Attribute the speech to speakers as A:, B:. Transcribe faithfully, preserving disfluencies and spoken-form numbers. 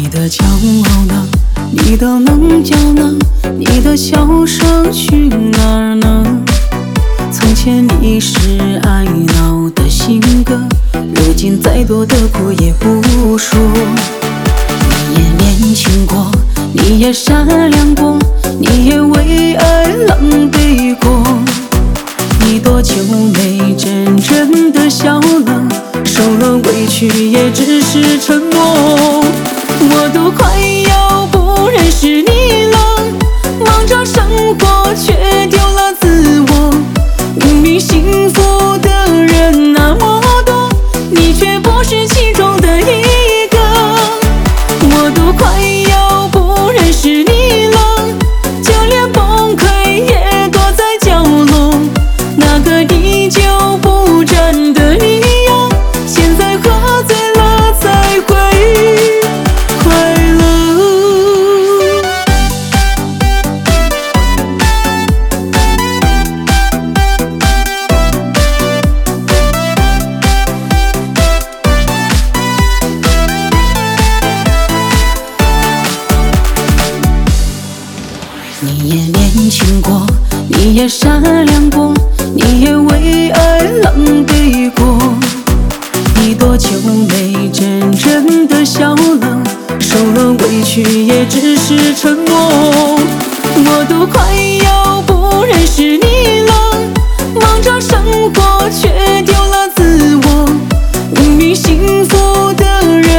A: 的骄傲呢？你的棱角呢？你的笑声去哪儿呢？从前你是爱闹的性格，如今再多的苦也不说。你也年轻过，你也善良过，你也为爱狼狈过。你多久没真正的笑了？受了委屈也只是沉默。我都快要不认识你了，忙着生活却丢了自我。明明幸福的人那么多，你却不是其中的一个。我都快要不认识你了，就连崩溃也躲在角落。那个滴酒不沾的理由，现在喝醉了才会快乐。你也年轻过，你也善良过，你也为爱狼狈过。你多久没真正的笑了？受了委屈也只是沉默。我都快要不认识你了，忙着生活却丢了自我。明明幸福的人